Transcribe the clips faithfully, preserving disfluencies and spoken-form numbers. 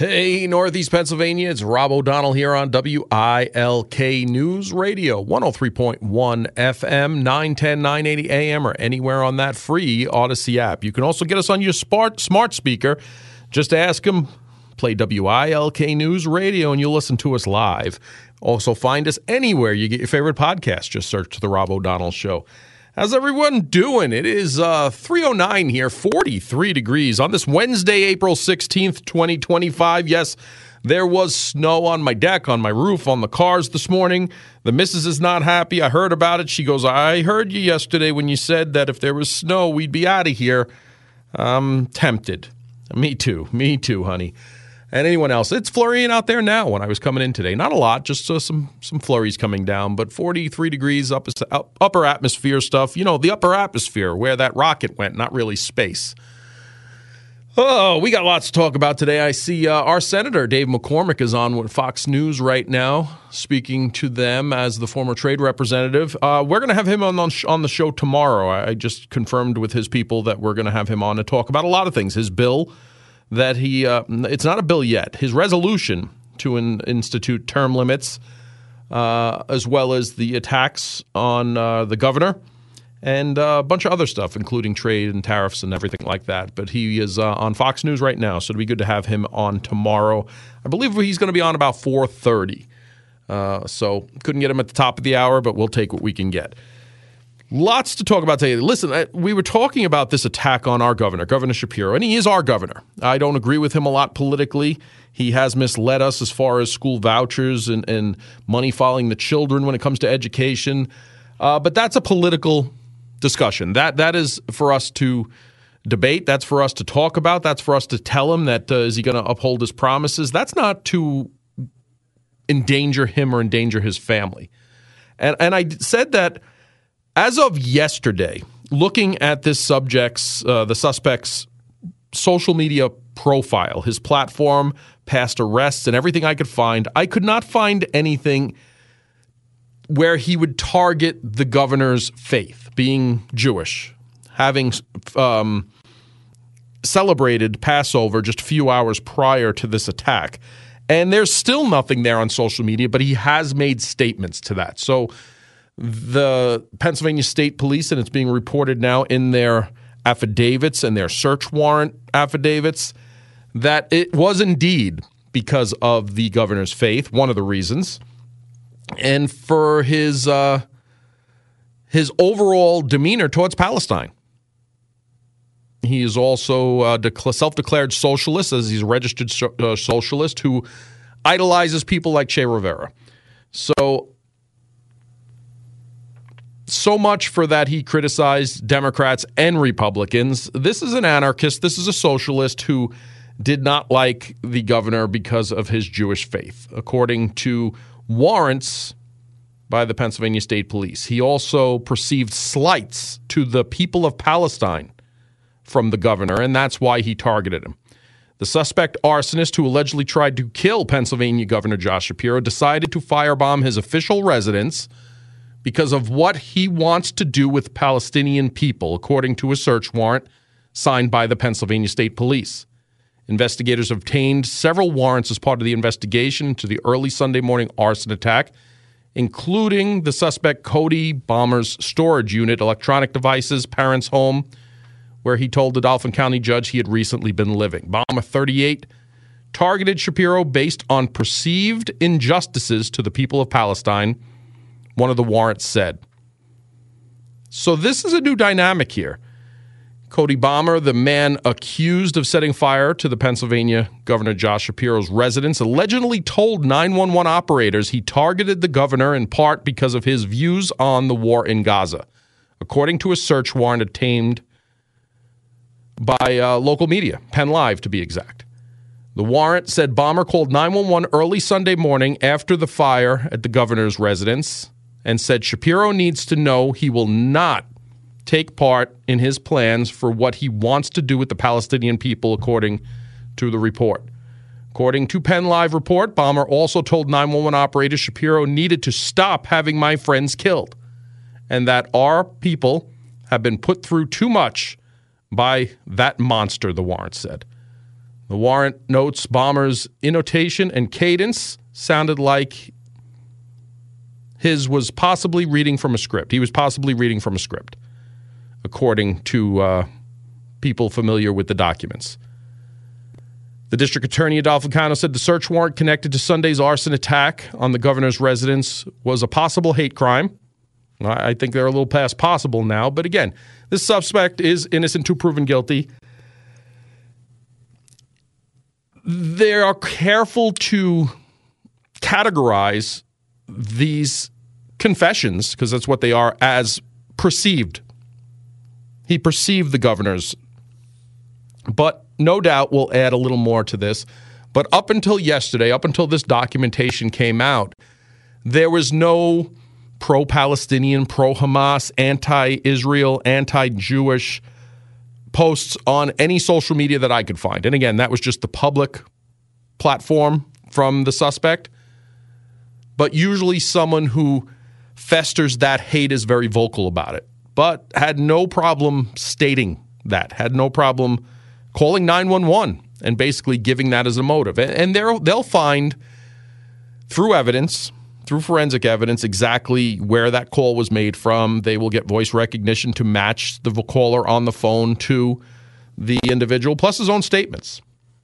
Hey, Northeast Pennsylvania, it's Rob O'Donnell here on W I L K News Radio, one oh three point one F M, nine ten, nine eighty A M, or anywhere on that free Odyssey app. You can also get us on your smart, smart speaker. Just ask them, play W I L K News Radio, and you'll listen to us live. Also, find us anywhere you get your favorite podcast. Just search The Rob O'Donnell Show. How's everyone doing? It is uh, three oh nine here, forty-three degrees on this Wednesday, April sixteenth, twenty twenty-five. Yes, there was snow on my deck, on my roof, on the cars this morning. The missus is not happy. I heard about it. She goes, I heard you yesterday when you said that if there was snow, we'd be out of here. I'm tempted. Me too. Me too, honey. And anyone else. It's flurrying out there now when I was coming in today. Not a lot, just uh, some some flurries coming down, but forty-three degrees up, up, upper atmosphere stuff. You know, the upper atmosphere where that rocket went, not really space. Oh, we got lots to talk about today. I see uh, our Senator Dave McCormick is on with Fox News right now, speaking to them as the former trade representative. Uh, we're going to have him on, on, sh- on the show tomorrow. I, I just confirmed with his people that we're going to have him on to talk about a lot of things. His bill that he, uh, it's not a bill yet, his resolution to in, institute term limits, uh, as well as the attacks on uh, the governor, and uh, a bunch of other stuff, including trade and tariffs and everything like that. But he is uh, on Fox News right now, so it'd be good to have him on tomorrow. I believe he's going to be on about four thirty. Uh, so couldn't get him at the top of the hour, but we'll take what we can get. Lots to talk about today. Listen, we were talking about this attack on our governor, Governor Shapiro, and he is our governor. I don't agree with him a lot politically. He has misled us as far as school vouchers and, and money following the children when it comes to education. Uh, but that's a political discussion. That That is for us to debate. That's for us to talk about. That's for us to tell him that uh, is he going to uphold his promises. That's not to endanger him or endanger his family. And, and I said that as of yesterday, looking at this subject's, uh, the suspect's social media profile, his platform, past arrests, and everything I could find, I could not find anything where he would target the governor's faith, being Jewish, having um, celebrated Passover just a few hours prior to this attack. And there's still nothing there on social media, but he has made statements to that. So the Pennsylvania State Police, and it's being reported now in their affidavits and their search warrant affidavits, that it was indeed because of the governor's faith, one of the reasons, and for his uh, his overall demeanor towards Palestine. He is also a de- self-declared socialist, as he's a registered so- uh, socialist who idolizes people like Che Rivera. So So much for that he criticized Democrats and Republicans. This is an anarchist. This is a socialist who did not like the governor because of his Jewish faith, according to warrants by the Pennsylvania State Police. He also perceived slights to the people of Palestine from the governor, and that's why he targeted him. The suspect arsonist who allegedly tried to kill Pennsylvania Governor Josh Shapiro decided to firebomb his official residence because of what he wants to do with Palestinian people, according to a search warrant signed by the Pennsylvania State Police. Investigators obtained several warrants as part of the investigation into the early Sunday morning arson attack, including the suspect Cody Bomber's storage unit, electronic devices, parents' home, where he told the Dauphin County judge he had recently been living. Bomber thirty-eight targeted Shapiro based on perceived injustices to the people of Palestine, one of the warrants said. So this is a new dynamic here. Cody Bomber, the man accused of setting fire to the Pennsylvania Governor Josh Shapiro's residence, allegedly told nine one one operators he targeted the governor in part because of his views on the war in Gaza, according to a search warrant obtained by uh, local media, Penn Live to be exact. The warrant said Bomber called nine one one early Sunday morning after the fire at the governor's residence and said Shapiro needs to know he will not take part in his plans for what he wants to do with the Palestinian people, according to the report. According to Penn Live report, Bomber also told nine one one operators Shapiro needed to stop having my friends killed and that our people have been put through too much by that monster, the warrant said. The warrant notes Bomer's intonation and cadence sounded like his was possibly reading from a script. He was possibly reading from a script, according to uh, people familiar with the documents. The district attorney, Adolfo Cano, said the search warrant connected to Sunday's arson attack on the governor's residence was a possible hate crime. I think they're a little past possible now. But again, this suspect is innocent until proven guilty. They are careful to categorize these confessions, because that's what they are, as perceived. He perceived the governor's. But no doubt we'll add a little more to this. But up until yesterday, up until this documentation came out, there was no pro-Palestinian, pro-Hamas, anti-Israel, anti-Jewish posts on any social media that I could find. And again, that was just the public platform from the suspect. But usually someone who festers that hate is very vocal about it, but had no problem stating that, had no problem calling nine one one and basically giving that as a motive. And they'll they'll find through evidence, through forensic evidence, exactly where that call was made from. They will get voice recognition to match the caller on the phone to the individual, plus his own statements.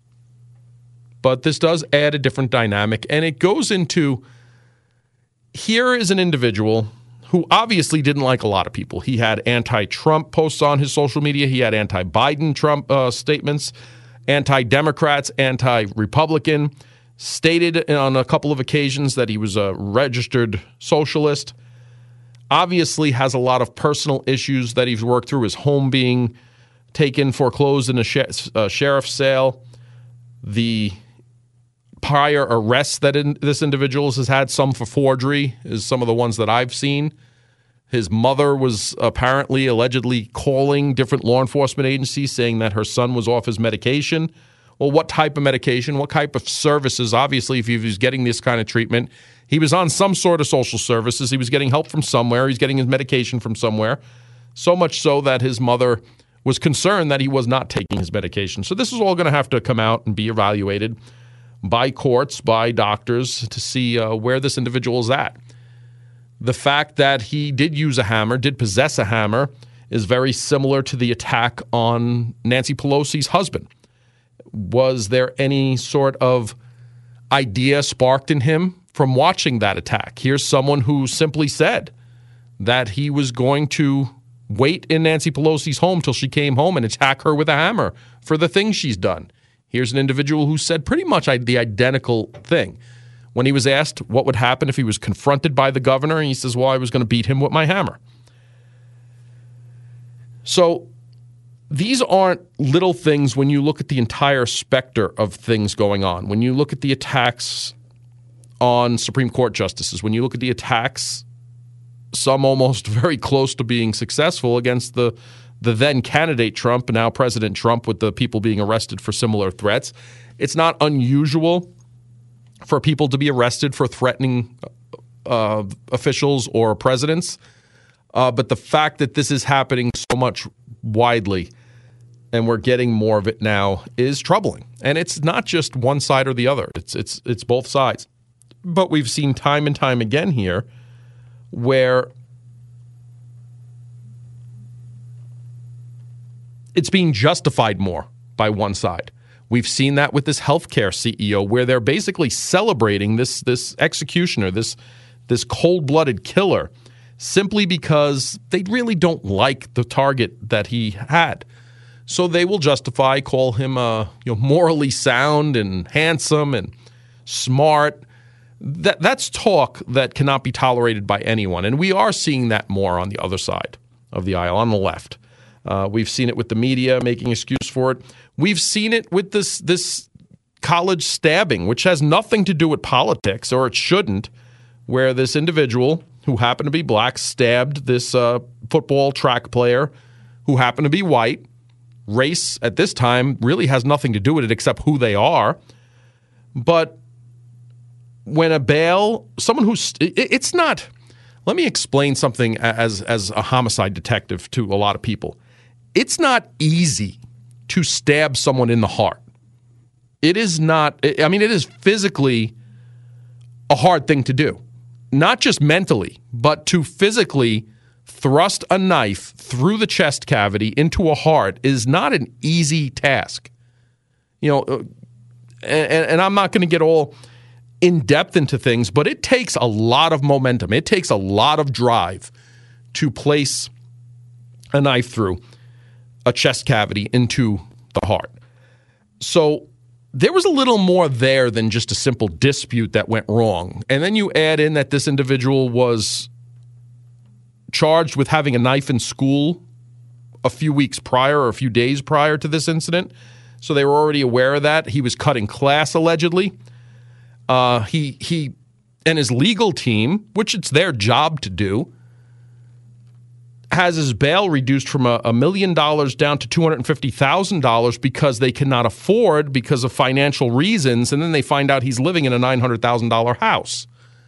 But this does add a different dynamic, and it goes into, here is an individual who obviously didn't like a lot of people. He had anti-Trump posts on his social media. He had anti-Biden Trump uh, statements, anti-Democrats, anti-Republican, stated on a couple of occasions that he was a registered socialist. Obviously has a lot of personal issues that he's worked through, his home being taken, foreclosed in a, sh- a sheriff's sale, the prior arrests that in, this individual has had, some for forgery, is some of the ones that I've seen. His mother was apparently, allegedly calling different law enforcement agencies saying that her son was off his medication. Well, what type of medication? What type of services? Obviously, if he was getting this kind of treatment, he was on some sort of social services. He was getting help from somewhere. He's getting his medication from somewhere. So much so that his mother was concerned that he was not taking his medication. So this is all going to have to come out and be evaluated by courts, by doctors, to see uh, where this individual is at. The fact that he did use a hammer, did possess a hammer, is very similar to the attack on Nancy Pelosi's husband. Was there any sort of idea sparked in him from watching that attack? Here's someone who simply said that he was going to wait in Nancy Pelosi's home till she came home and attack her with a hammer for the things she's done. Here's an individual who said pretty much the identical thing. When he was asked what would happen if he was confronted by the governor, he says, well, I was going to beat him with my hammer. So these aren't little things when you look at the entire specter of things going on. When you look at the attacks on Supreme Court justices, when you look at the attacks, some almost very close to being successful against the the then candidate Trump, now President Trump, with the people being arrested for similar threats. It's not unusual for people to be arrested for threatening uh, officials or presidents. Uh, but the fact that this is happening so much widely and we're getting more of it now is troubling. And it's not just one side or the other. It's it's it's both sides. But we've seen time and time again here where it's being justified more by one side. We've seen that with this healthcare C E O, where they're basically celebrating this this executioner, this this cold-blooded killer, simply because they really don't like the target that he had. So they will justify, call him uh, you know, morally sound and handsome and smart. That that's talk that cannot be tolerated by anyone, and we are seeing that more on the other side of the aisle, on the left. Uh, we've seen it with the media making excuse for it. We've seen it with this this college stabbing, which has nothing to do with politics, or it shouldn't, where this individual who happened to be black stabbed this uh, football track player who happened to be white. Race at this time really has nothing to do with it except who they are. But when a bail, someone who's, it, it's not, let me explain something as as a homicide detective to a lot of people. It's not easy to stab someone in the heart. It is not, I mean, it is physically a hard thing to do. Not just mentally, but to physically thrust a knife through the chest cavity into a heart is not an easy task. You know, and, and I'm not going to get all in depth into things, but it takes a lot of momentum. It takes a lot of drive to place a knife through a chest cavity into the heart. So there was a little more there than just a simple dispute that went wrong. And then you add in that this individual was charged with having a knife in school a few weeks prior or a few days prior to this incident. So they were already aware of that. He was cutting class, allegedly. Uh, he he and his legal team, which it's their job to do, has his bail reduced from a, a million dollars down to two hundred fifty thousand dollars because they cannot afford because of financial reasons, and then they find out he's living in a nine hundred thousand dollars house.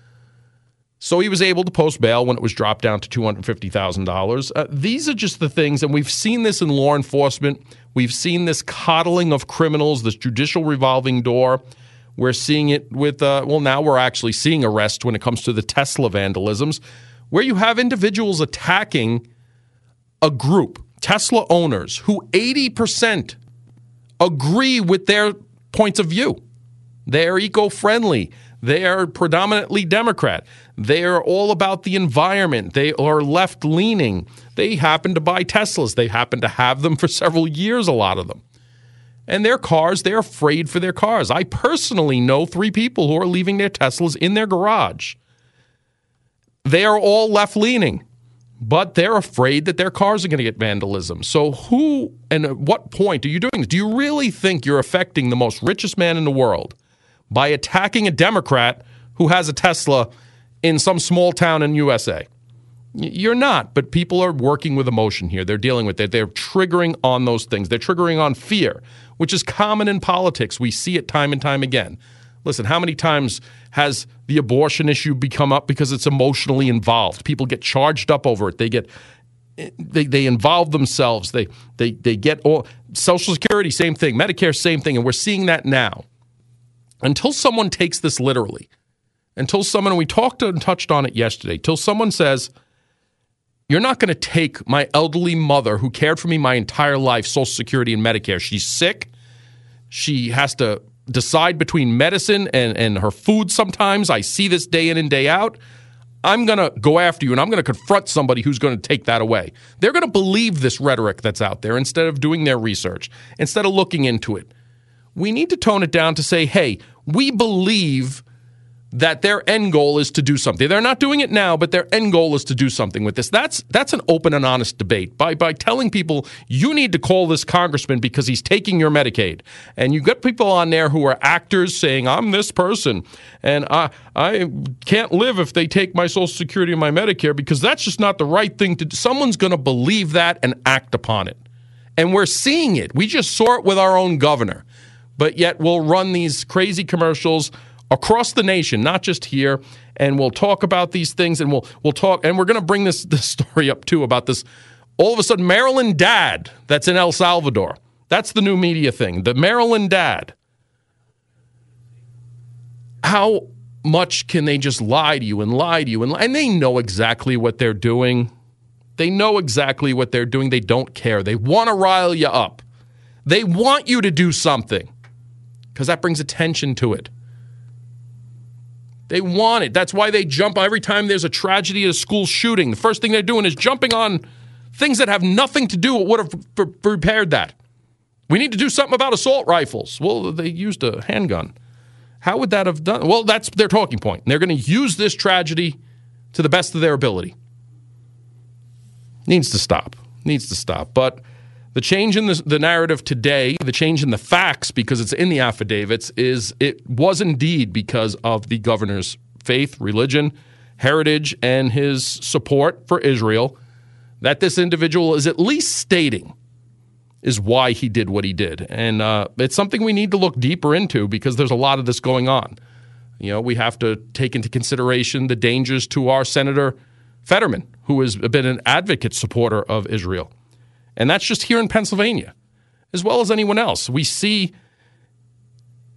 So he was able to post bail when it was dropped down to two hundred fifty thousand dollars. Uh, these are just the things, and we've seen this in law enforcement. We've seen this coddling of criminals, this judicial revolving door. We're seeing it with, uh, well, now we're actually seeing arrests when it comes to the Tesla vandalisms, where you have individuals attacking a group, Tesla owners, who eighty percent agree with their points of view. They're eco-friendly. They are predominantly Democrat. They are all about the environment. They are left-leaning. They happen to buy Teslas. They happen to have them for several years, a lot of them. And their cars, they're afraid for their cars. I personally know three people who are leaving their Teslas in their garage. They are all left-leaning, but they're afraid that their cars are going to get vandalism. So who and at what point are you doing this? Do you really think you're affecting the most richest man in the world by attacking a Democrat who has a Tesla in some small town in U S A? You're not, but people are working with emotion here. They're dealing with it. They're triggering on those things. They're triggering on fear, which is common in politics. We see it time and time again. Listen, how many times has the abortion issue become up because it's emotionally involved? People get charged up over it. They get they they involve themselves. They they they get all Social Security, same thing. Medicare, same thing. And we're seeing that now. Until someone takes this literally, until someone, we talked and touched on it yesterday, till someone says, you're not going to take my elderly mother who cared for me my entire life, Social Security and Medicare. She's sick. She has to decide between medicine and, and her food sometimes. I see this day in and day out. I'm going to go after you, and I'm going to confront somebody who's going to take that away. They're going to believe this rhetoric that's out there instead of doing their research, instead of looking into it. We need to tone it down to say, hey, we believe that their end goal is to do something. They're not doing it now, but their end goal is to do something with this. That's that's an open and honest debate. By by telling people, you need to call this congressman because he's taking your Medicaid. And you get people on there who are actors saying, I'm this person, and I, I can't live if they take my Social Security and my Medicare because that's just not the right thing to do. Someone's going to believe that and act upon it. And we're seeing it. We just saw it with our own governor. But yet we'll run these crazy commercials across the nation, not just here, and we'll talk about these things, and we'll we'll talk, and we're going to bring this, this story up, too, about this, all of a sudden, Maryland dad that's in El Salvador. That's the new media thing, the Maryland dad. How much can they just lie to you and lie to you? And, and they know exactly what they're doing. They know exactly what they're doing. They don't care. They want to rile you up. They want you to do something because that brings attention to it. They want it. That's why they jump every time there's a tragedy at a school shooting. The first thing they're doing is jumping on things that have nothing to do with what have pre- prepared that. We need to do something about assault rifles. Well, they used a handgun. How would that have done? Well, that's their talking point. They're going to use this tragedy to the best of their ability. Needs to stop. Needs to stop. But the change in the, the narrative today, the change in the facts, because it's in the affidavits, is it was indeed because of the governor's faith, religion, heritage, and his support for Israel that this individual is at least stating is why he did what he did. And uh, it's something we need to look deeper into because there's a lot of this going on. You know, we have to take into consideration the dangers to our Senator Fetterman, who has been an advocate supporter of Israel. And that's just here in Pennsylvania, as well as anyone else. We see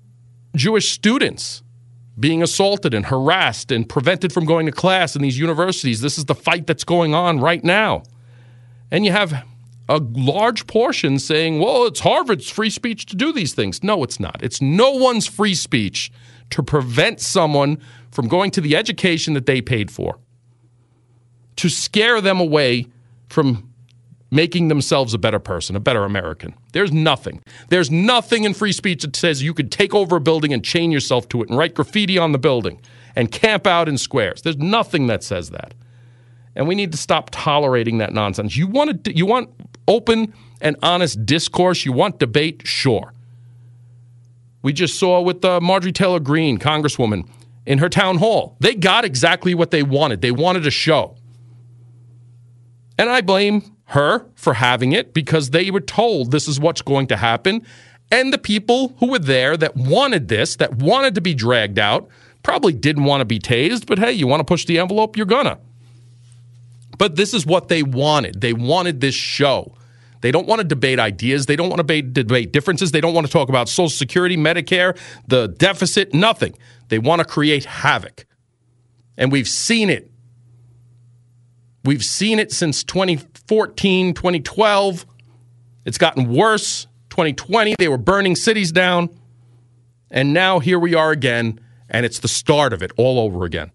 Jewish students being assaulted and harassed and prevented from going to class in these universities. This is the fight that's going on right now. And you have a large portion saying, well, it's Harvard's free speech to do these things. No, it's not. It's no one's free speech to prevent someone from going to the education that they paid for, to scare them away from making themselves a better person, a better American. There's nothing. There's nothing in free speech that says you could take over a building and chain yourself to it and write graffiti on the building and camp out in squares. There's nothing that says that. And we need to stop tolerating that nonsense. You want to, you want open and honest discourse? You want debate? Sure. We just saw with uh, Marjorie Taylor Greene, Congresswoman, in her town hall. They got exactly what they wanted. They wanted a show. And I blame her for having it because they were told this is what's going to happen. And the people who were there that wanted this, that wanted to be dragged out, probably didn't want to be tased. But hey, you want to push the envelope? You're gonna. But this is what they wanted. They wanted this show. They don't want to debate ideas. They don't want to debate, debate differences. They don't want to talk about Social Security, Medicare, the deficit, nothing. They want to create havoc. And we've seen it. We've seen it since twenty fourteen, twenty twelve. It's gotten worse. twenty twenty, they were burning cities down. And now here we are again, and it's the start of it all over again.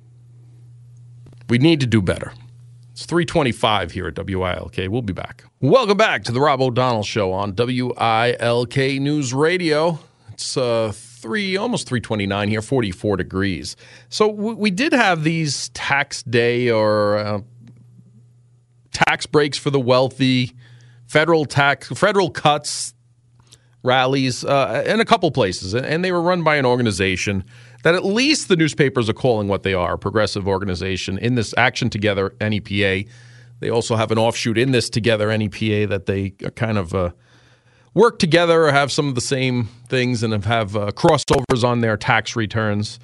We need to do better. It's three twenty-five here at W I L K. We'll be back. Welcome back to the Rob O'Donnell Show on W I L K News Radio. It's uh, three, almost three twenty-nine here, forty-four degrees. So we, we did have these tax day or uh, tax breaks for the wealthy, federal tax, federal cuts, rallies, uh, in a couple places. And they were run by an organization that at least the newspapers are calling what they are, a progressive organization in this Action Together N E P A. They also have an offshoot in this Together N E P A that they kind of uh, work together or have some of the same things and have uh, crossovers on their tax returns.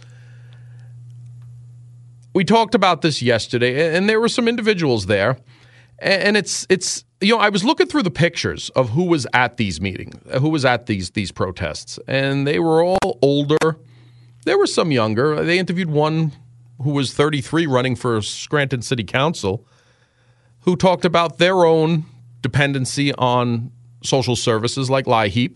We talked about this yesterday, and there were some individuals there. And it's, it's you know, I was looking through the pictures of who was at these meetings, who was at these these protests, and they were all older. There were some younger. They interviewed one who was thirty-three running for Scranton City Council, who talked about their own dependency on social services like LIHEAP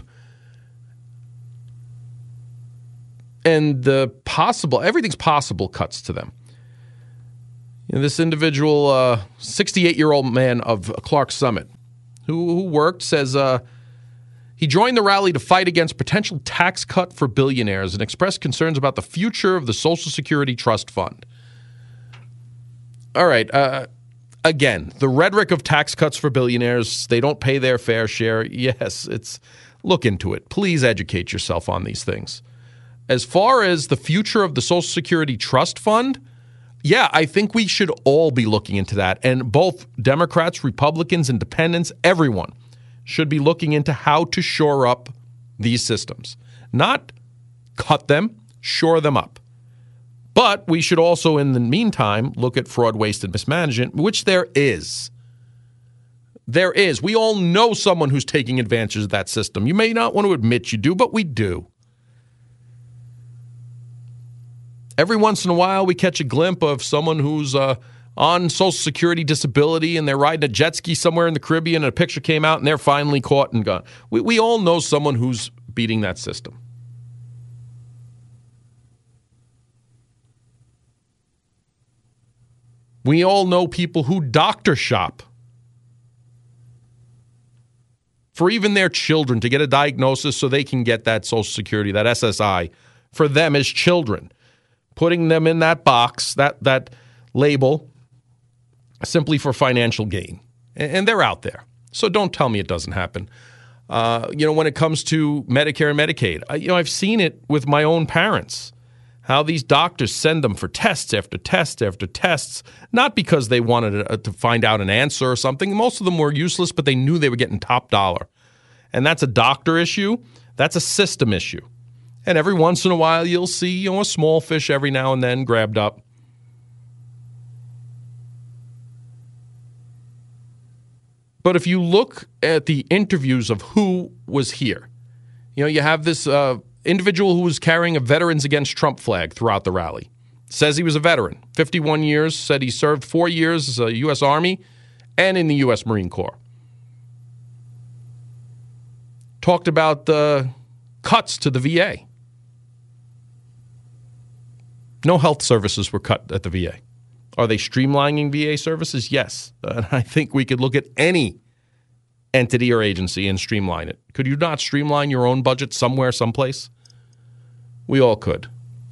and the possible, everything's possible cuts to them. You know, this individual, uh, sixty-eight-year-old man of Clark Summit, who, who worked, says uh, he joined the rally to fight against potential tax cut for billionaires and expressed concerns about the future of the Social Security Trust Fund. All right. Uh, again, the rhetoric of tax cuts for billionaires, they don't pay their fair share. Yes, it's look into it. Please educate yourself on these things. As far as the future of the Social Security Trust Fund, yeah, I think we should all be looking into that. And both Democrats, Republicans, Independents, everyone should be looking into how to shore up these systems. Not cut them, shore them up. But we should also, in the meantime, look at fraud, waste, and mismanagement, which there is. There is. We all know someone who's taking advantage of that system. You may not want to admit you do, but we do. Every once in a while, we catch a glimpse of someone who's uh, on Social Security disability and they're riding a jet ski somewhere in the Caribbean and a picture came out and they're finally caught and gone. We, we all know someone who's beating that system. We all know people who doctor shop for even their children to get a diagnosis so they can get that Social Security, that S S I, for them as children. Putting them in that box, that that label, simply for financial gain. And they're out there. So don't tell me it doesn't happen. Uh, you know, when it comes to Medicare and Medicaid, I, you know, I've seen it with my own parents, how these doctors send them for tests after tests after tests, not because they wanted to, to find out an answer or something. Most of them were useless, but they knew they were getting top dollar. And that's a doctor issue. That's a system issue. And every once in a while, you'll see, you know, a small fish every now and then grabbed up. But if you look at the interviews of who was here, you know, you have this uh, individual who was carrying a Veterans Against Trump flag throughout the rally. Says he was a veteran, fifty-one years, said he served four years as a U S Army and in the U S Marine Corps. Talked about the cuts to the V A. No health services were cut at the V A. Are they streamlining V A services? Yes. And I think we could look at any entity or agency and streamline it. Could you not streamline your own budget somewhere, someplace? We all could.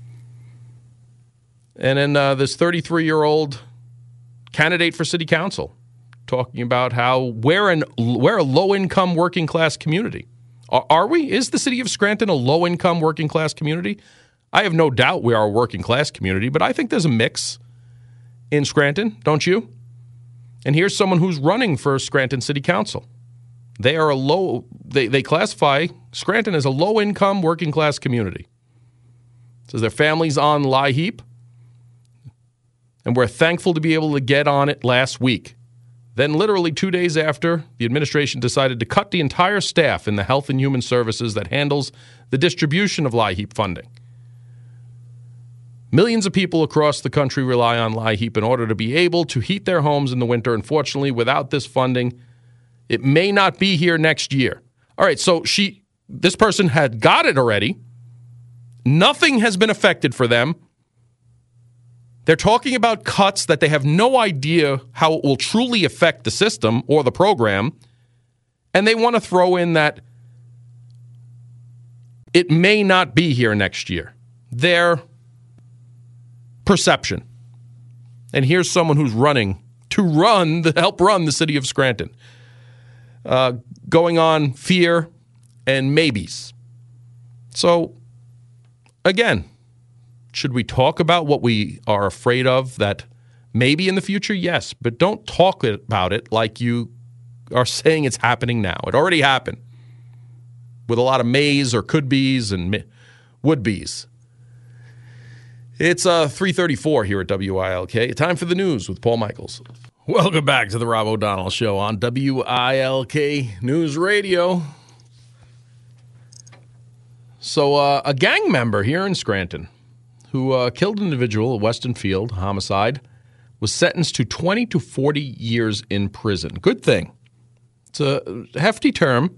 And then uh, this thirty-three-year-old candidate for city council talking about how we're, an, we're a low-income working-class community. Are, are we? Is the city of Scranton a low-income working-class community? I have no doubt we are a working-class community, but I think there's a mix in Scranton, don't you? And here's someone who's running for Scranton City Council. They are a low, they, they classify Scranton as a low-income working-class community. It says their family's on LIHEAP, and we're thankful to be able to get on it last week. Then literally two days after, the administration decided to cut the entire staff in the Health and Human Services that handles the distribution of LIHEAP funding. Millions of people across the country rely on LIHEAP in order to be able to heat their homes in the winter. Unfortunately, without this funding, it may not be here next year. All right, so she, this person had got it already. Nothing has been affected for them. They're talking about cuts that they have no idea how it will truly affect the system or the program. And they want to throw in that it may not be here next year. Their perception. And here's someone who's running to run, the, help run the city of Scranton. Uh, going on fear and maybes. So, again, should we talk about what we are afraid of that maybe in the future? Yes, but don't talk about it like you are saying it's happening now. It already happened with a lot of mays or could-be's and would-be's. It's uh, three thirty-four here at W I L K. Time for the news with Paul Michaels. Welcome back to the Rob O'Donnell Show on W I L K News Radio. So uh, a gang member here in Scranton who uh, killed an individual at Weston Field, homicide, was sentenced to twenty to forty years in prison. Good thing. It's a hefty term.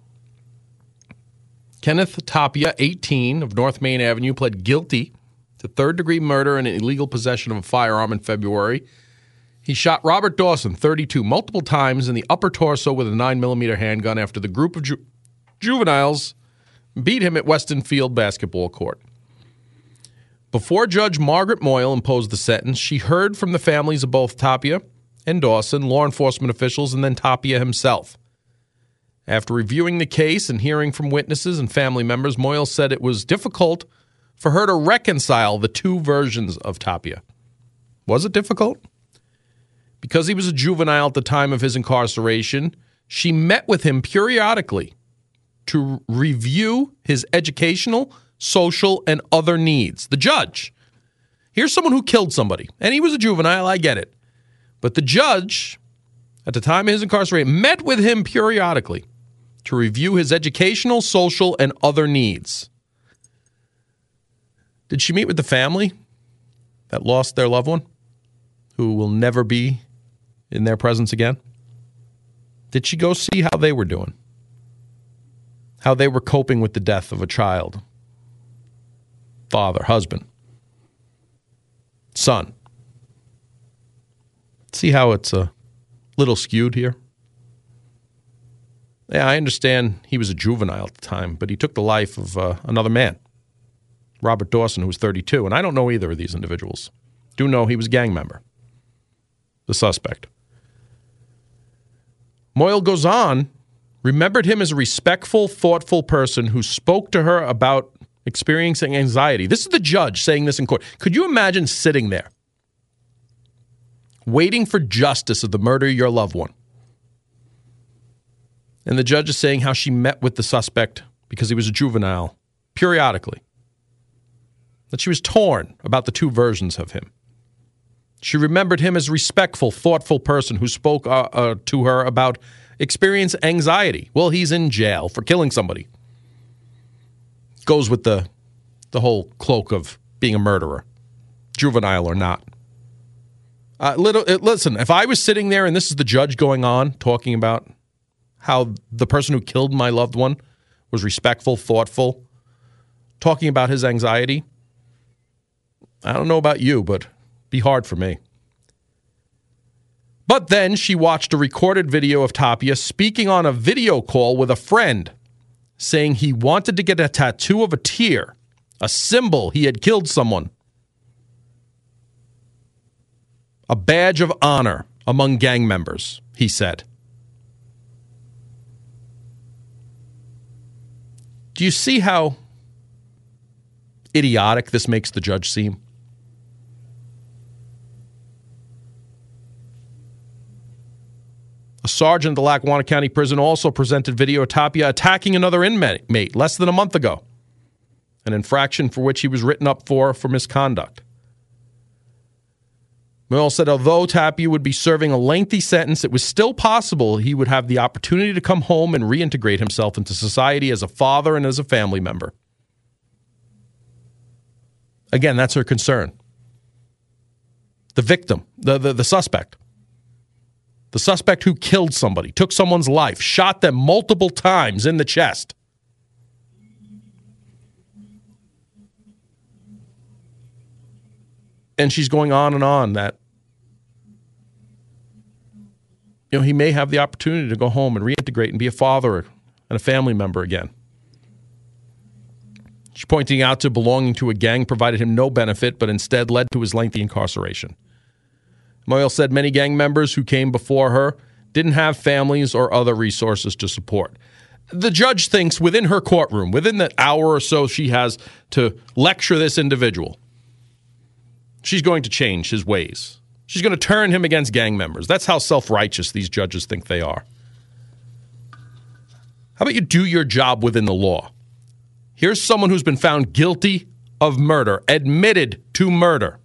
Kenneth Tapia, eighteen, of North Main Avenue, pled guilty to third-degree murder and illegal possession of a firearm in February. He shot Robert Dawson, thirty-two, multiple times in the upper torso with a nine millimeter handgun after the group of ju- juveniles beat him at Weston Field basketball court. Before Judge Margaret Moyle imposed the sentence, she heard from the families of both Tapia and Dawson, law enforcement officials, and then Tapia himself. After reviewing the case and hearing from witnesses and family members, Moyle said it was difficult for her to reconcile the two versions of Tapia. Was it difficult? Because he was a juvenile at the time of his incarceration, she met with him periodically to review his educational, social, and other needs. The judge. Here's someone who killed somebody, and he was a juvenile, I get it. But the judge, at the time of his incarceration, met with him periodically to review his educational, social, and other needs. Did she meet with the family that lost their loved one, who will never be in their presence again? Did she go see how they were doing? How they were coping with the death of a child? Father, husband, son. See how it's a little skewed here? Yeah, I understand he was a juvenile at the time, but he took the life of uh, another man, Robert Dawson, who was thirty-two. And I don't know either of these individuals. Do know he was a gang member, the suspect. Moyle goes on, remembered him as a respectful, thoughtful person who spoke to her about experiencing anxiety. This is the judge saying this in court. Could you imagine sitting there, waiting for justice of the murder of your loved one? And the judge is saying how she met with the suspect because he was a juvenile periodically. That she was torn about the two versions of him. She remembered him as a respectful, thoughtful person who spoke uh, uh, to her about experience anxiety. Well, he's in jail for killing somebody. goes with the the whole cloak of being a murderer, juvenile or not. Uh, little, uh, listen, if I was sitting there and this is the judge going on talking about how the person who killed my loved one was respectful, thoughtful, talking about his anxiety, I don't know about you, but it'd be hard for me. But then she watched a recorded video of Tapia speaking on a video call with a friend, saying he wanted to get a tattoo of a tear, a symbol he had killed someone. A badge of honor among gang members, he said. Do you see how idiotic this makes the judge seem? A sergeant at the Lackawanna County Prison also presented video of Tapia attacking another inmate less than a month ago, an infraction for which he was written up for for misconduct. Moyle said although Tapia would be serving a lengthy sentence, it was still possible he would have the opportunity to come home and reintegrate himself into society as a father and as a family member. Again, that's her concern. The victim, the, the, the suspect. The suspect who killed somebody, took someone's life, shot them multiple times in the chest. And she's going on and on that, you know, he may have the opportunity to go home and reintegrate and be a father and a family member again. She's pointing out to belonging to a gang provided him no benefit, but instead led to his lengthy incarceration. Moyle said many gang members who came before her didn't have families or other resources to support. The judge thinks within her courtroom, within the hour or so she has to lecture this individual, she's going to change his ways. She's going to turn him against gang members. That's how self-righteous these judges think they are. How about you do your job within the law? Here's someone who's been found guilty of murder, admitted to murder.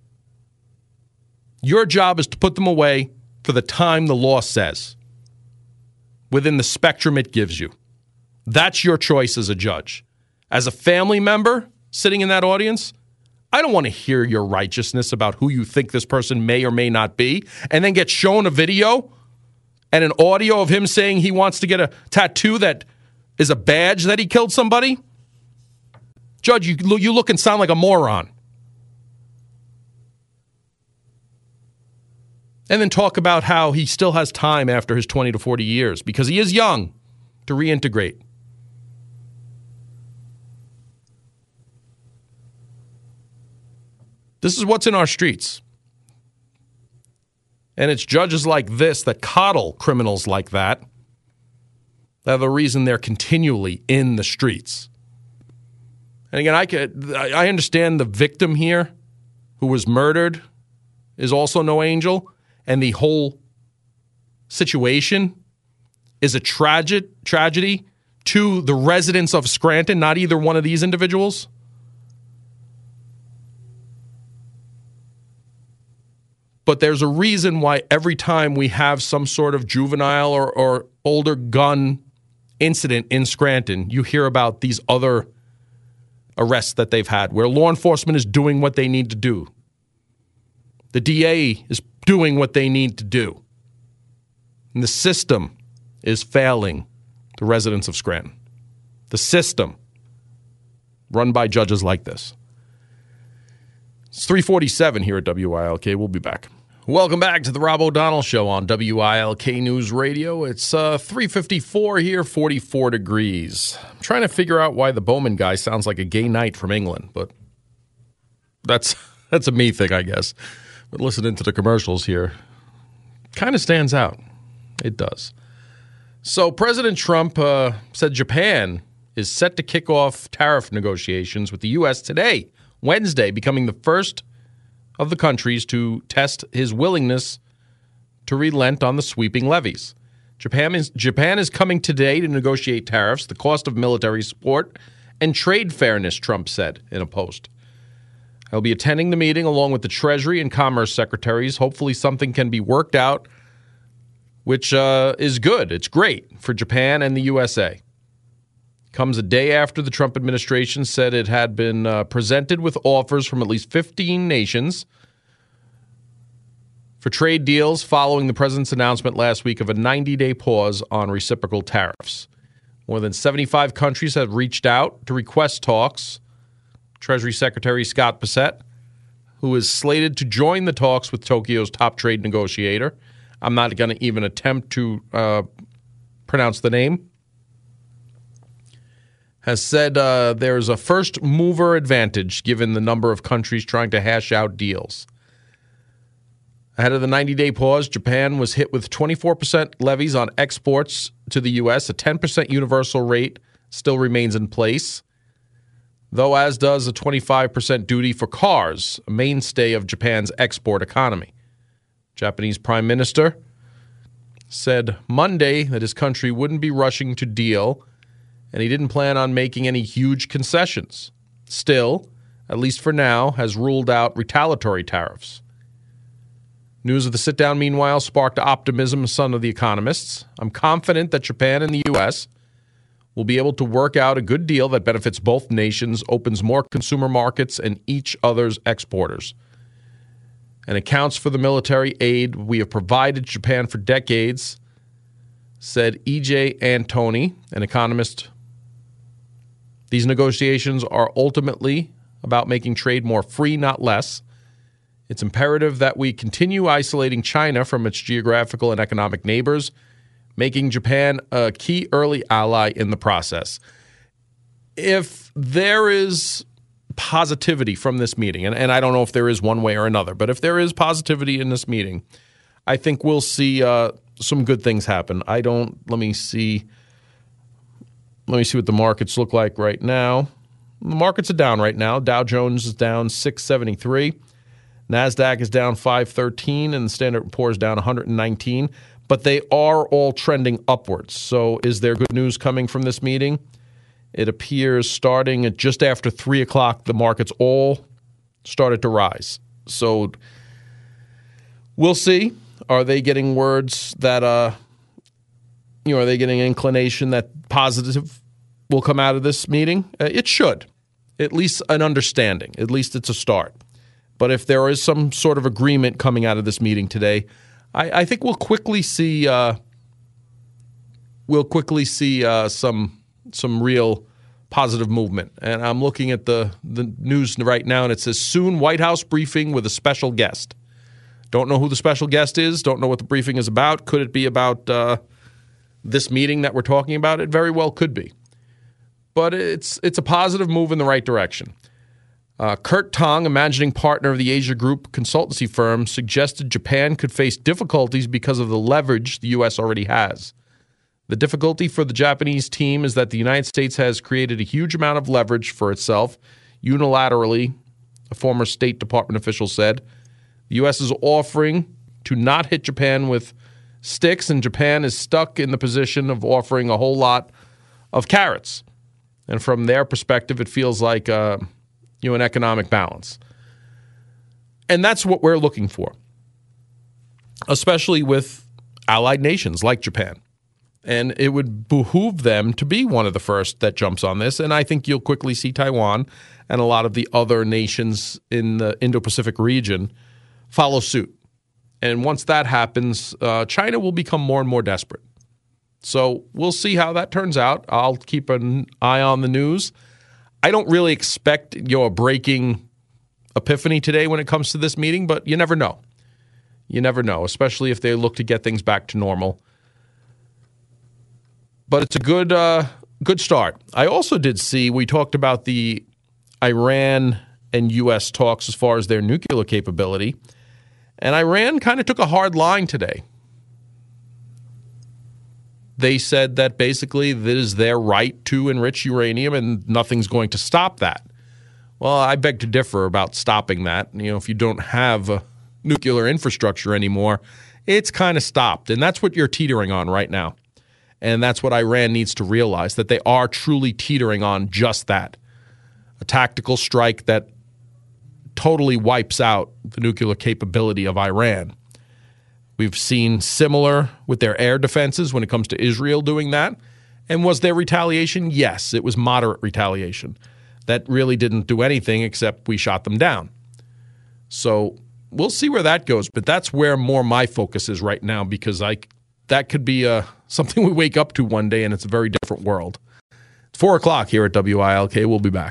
Your job is to put them away for the time the law says, within the spectrum it gives you. That's your choice as a judge. As a family member sitting in that audience, I don't want to hear your righteousness about who you think this person may or may not be, and then get shown a video and an audio of him saying he wants to get a tattoo that is a badge that he killed somebody. Judge, you, you look and sound like a moron. And then talk about how he still has time after his twenty to forty years, because he is young, to reintegrate. This is what's in our streets. And it's judges like this that coddle criminals like that that are the reason they're continually in the streets. And again, I could, I understand the victim here who was murdered is also no angel, and the whole situation is a tragic tragedy to the residents of Scranton, not either one of these individuals. But there's a reason why every time we have some sort of juvenile or, or older gun incident in Scranton, you hear about these other arrests that they've had, where law enforcement is doing what they need to do. The D A is doing what they need to do. And the system is failing the residents of Scranton. The system, run by judges like this. It's three forty-seven here at W I L K. We'll be back. Welcome back to the Rob O'Donnell Show on W I L K News Radio. It's uh, three fifty-four here, forty-four degrees. I'm trying to figure out why the Bowman guy sounds like a gay knight from England, but that's that's a me thing, I guess. But listening to the commercials here, kind of stands out. It does. So President Trump uh, said Japan is set to kick off tariff negotiations with the U S today, Wednesday, becoming the first of the countries to test his willingness to relent on the sweeping levies. Japan is, Japan is coming today to negotiate tariffs, the cost of military support, and trade fairness, Trump said in a post. I'll be attending the meeting along with the Treasury and Commerce secretaries. Hopefully something can be worked out, which uh, is good. It's great for Japan and the U S A. Comes a day after the Trump administration said it had been uh, presented with offers from at least fifteen nations for trade deals following the president's announcement last week of a ninety-day pause on reciprocal tariffs. More than seventy-five countries have reached out to request talks. Treasury Secretary Scott Bessent, who is slated to join the talks with Tokyo's top trade negotiator, I'm not going to even attempt to uh, pronounce the name, has said uh, there's a first mover advantage given the number of countries trying to hash out deals. Ahead of the ninety-day pause, Japan was hit with twenty-four percent levies on exports to the U S. A ten percent universal rate still remains in place, though as does a twenty-five percent duty for cars, a mainstay of Japan's export economy. Japanese Prime Minister said Monday that his country wouldn't be rushing to deal, and he didn't plan on making any huge concessions. Still, at least for now, has ruled out retaliatory tariffs. News of the sit-down, meanwhile, sparked optimism in some of the economists. I'm confident that Japan and the U S will be able to work out a good deal that benefits both nations, opens more consumer markets and each other's exporters, and accounts for the military aid we have provided Japan for decades, said E J Antoni, an economist. These negotiations are ultimately about making trade more free, not less. It's imperative that we continue isolating China from its geographical and economic neighbors, making Japan a key early ally in the process. If there is positivity from this meeting, and, and I don't know if there is one way or another, but if there is positivity in this meeting, I think we'll see uh, some good things happen. I don't, let me see, let me see what the markets look like right now. The markets are down right now. Dow Jones is down six seventy-three. NASDAQ is down five thirteen, and the Standard and Poor's down one nineteen. But they are all trending upwards. So is there good news coming from this meeting? It appears starting at just after three o'clock, the markets all started to rise. So we'll see. Are they getting words that, uh, you know, are they getting an inclination that positive will come out of this meeting? Uh, it should. At least an understanding. At least it's a start. But if there is some sort of agreement coming out of this meeting today, I, I think we'll quickly see uh, we'll quickly see uh, some some real positive movement. And I'm looking at the, the news right now, and it says, soon White House briefing with a special guest. Don't know who the special guest is. Don't know what the briefing is about. Could it be about uh, this meeting that we're talking about? It very well could be. But it's it's a positive move in the right direction. Uh, Kurt Tong, a managing partner of the Asia Group consultancy firm, suggested Japan could face difficulties because of the leverage the U S already has. The difficulty for the Japanese team is that the United States has created a huge amount of leverage for itself unilaterally, a former State Department official said. The U S is offering to not hit Japan with sticks, and Japan is stuck in the position of offering a whole lot of carrots. And from their perspective, it feels like uh, you know, an economic balance. And that's what we're looking for, especially with allied nations like Japan. And it would behoove them to be one of the first that jumps on this. And I think you'll quickly see Taiwan and a lot of the other nations in the Indo-Pacific region follow suit. And once that happens, uh, China will become more and more desperate. So we'll see how that turns out. I'll keep an eye on the news. I don't really expect, you know, a breaking epiphany today when it comes to this meeting, but you never know. You never know, especially if they look to get things back to normal. But it's a good uh, good start. I also did see, we talked about the Iran and U S talks as far as their nuclear capability, and Iran kind of took a hard line today. They said that basically this is their right to enrich uranium and nothing's going to stop that. Well, I beg to differ about stopping that. You know, if you don't have a nuclear infrastructure anymore, it's kind of stopped. And that's what you're teetering on right now. And that's what Iran needs to realize, that they are truly teetering on just that. A tactical strike that totally wipes out the nuclear capability of Iran. We've seen similar with their air defenses when it comes to Israel doing that. And was there retaliation? Yes, it was moderate retaliation. That really didn't do anything except we shot them down. So we'll see where that goes, but that's where more my focus is right now, because I that could be uh, something we wake up to one day and it's a very different world. It's four o'clock here at W I L K. We'll be back.